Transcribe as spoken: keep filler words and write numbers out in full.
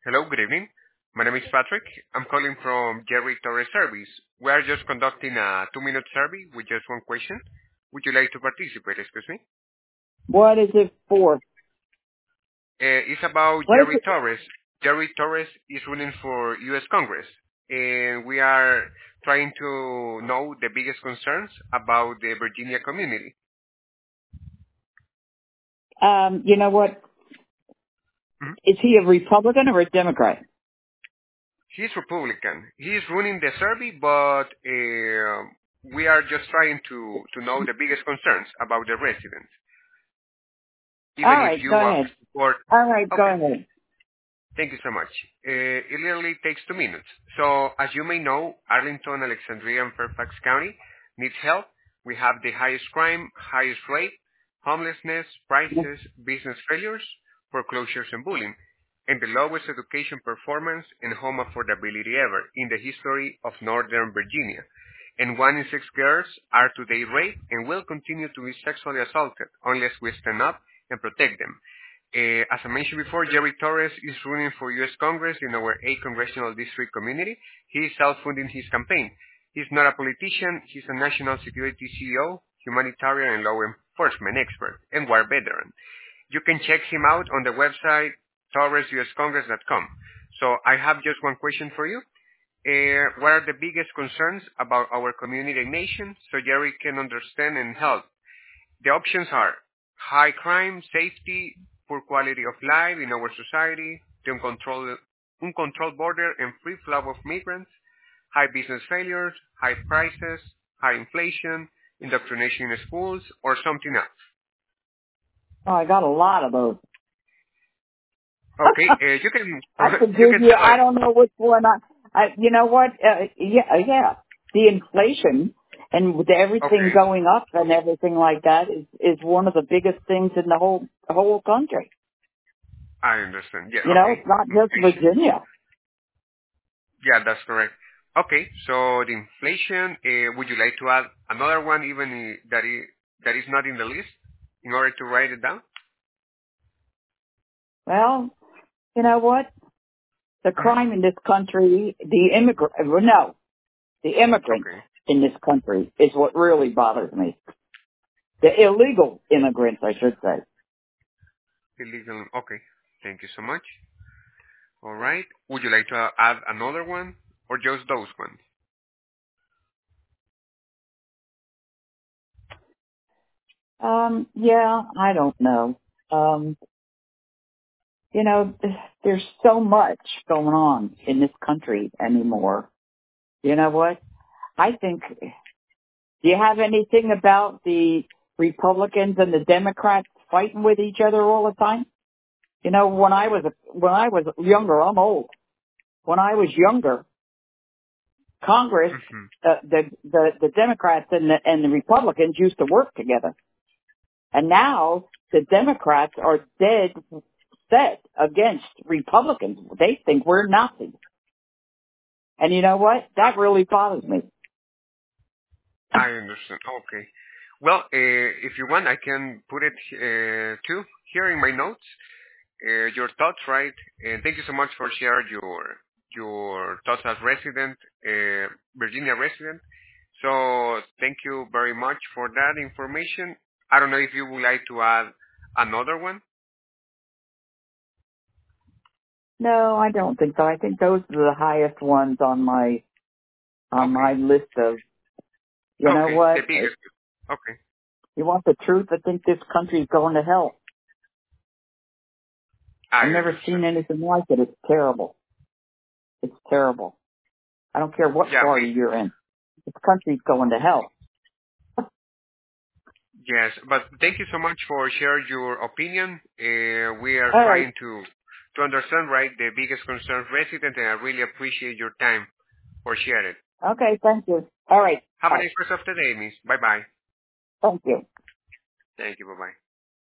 Hello, good evening. My name is Patrick. I'm calling from Jerry Torres Service. We are just conducting a two-minute survey with just one question. Would you like to participate, excuse me? What is it for? Uh, it's about What is Jerry it? Torres. Jerry Torres is running for U S Congress, and we are trying to know the biggest concerns about the Virginia community. Um, you know what? Mhm. Is he a Republican or a Democrat? He's Republican. He's running the survey, but uh, we are just trying to, to know the biggest concerns about the residents. All Even if right, you go uh, ahead. support. All right, go Okay, ahead. thank you so much. Uh, it literally takes two minutes. So, as you may know, Arlington, Alexandria, and Fairfax County needs help. We have the highest crime, highest rate, homelessness, prices, business failures, foreclosures, and bullying, and the lowest education performance and home affordability ever in the history of Northern Virginia. And one in six girls are today raped and will continue to be sexually assaulted unless we stand up and protect them. Uh, as I mentioned before, Jerry Torres is running for U S Congress in our eight congressional district community. He is self-funding his campaign. He's not a politician. He's a national security C E O, humanitarian and law enforcement expert, and war veteran. You can check him out on the website torres u s congress dot com. So I have just one question for you. Uh, what are the biggest concerns about our community and nation so Jerry can understand and help? The options are high crime, safety, poor quality of life in our society, the uncontrolled, uncontrolled border and free flow of migrants, high business failures, high prices, high inflation, indoctrination in schools, or something else. Oh, I got a lot of those. Okay, uh, you can I could you give can you. I select. don't know which one. I. I you know what? Uh, yeah, uh, yeah. The inflation and with everything Okay, going up and everything like that is is one of the biggest things in the whole the whole country. I understand. Yeah, You know, okay. it's not just Inflation. Virginia. Yeah, that's correct. Okay, so the inflation. Uh, would you like to add another one, even i- that is that is not in the list, in order to write it down? Well, you know what? The Mhm. crime in this country, the immigrant, no, the immigrants Okay. in this country is what really bothers me. The illegal immigrants, I should say. Illegal. Okay. Thank you so much. All right. Would you like to add another one or just those ones? Um, yeah, I don't know. Um, you know, there's so much going on in this country anymore. You know what? I think, do you have anything about the Republicans and the Democrats fighting with each other all the time? You know, when I was, when I was younger, I'm old. When I was younger, Congress, Hmm. uh, the, the, the Democrats and the, and the Republicans used to work together. And now the Democrats are dead set against Republicans. They think we're Nazis. And you know what? That really bothers me. I understand. Okay. Well, uh, if you want, I can put it uh, too here in my notes. Uh, your thoughts, right? And thank you so much for sharing your your thoughts as resident, uh, Virginia resident. So thank you very much for that information. I don't know if you would like to add another one. No, I don't think so. I think those are the highest ones on my, on Okay. my list of, you know Okay. The what? biggest. Okay. You want the truth? I think this country's going to hell. I I've never seen understand. anything like it. It's terrible. It's terrible. I don't care what Yeah, party we, you're in. This country's going to hell. yes, but thank you so much for sharing your opinion. Uh, we are All right. trying to to understand, right, the biggest concerns resident, and I really appreciate your time for sharing. Okay. Thank you. All right. Have a Bye. nice rest of the day, Miss. Bye bye. Thank you. Thank you. Bye bye.